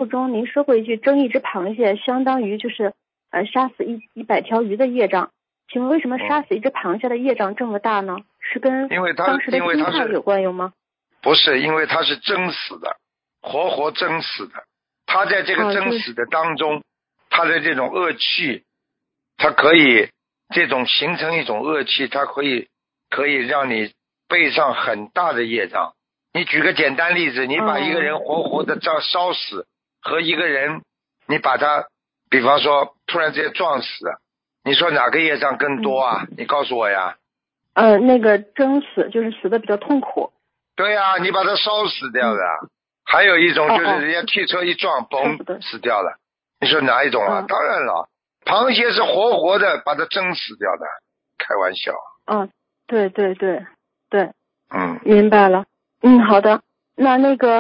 目中您说过一句，蒸一只螃蟹相当于就是杀死100条鱼的业障。请问为什么杀死一只螃蟹的业障这么大呢？是跟当时的心态有关有吗？ 不是，因为它是蒸死的，活活蒸死的。它在这个蒸死的当中，它的这种恶气，它可以这种形成一种恶气，它可以让你背上很大的业障。你举个简单例子，你把一个人活活的烧死，和一个人你把他比方说突然之间撞死，你说哪个业障更多啊？你告诉我呀。 那个蒸死就是死的比较痛苦。 对呀，你把他烧死掉的。还有一种就是人家汽车一撞，嘣，死掉了。你说哪一种啊？当然了，螃蟹是活活的把它蒸死掉的，开玩笑。 对，明白了。好的，那个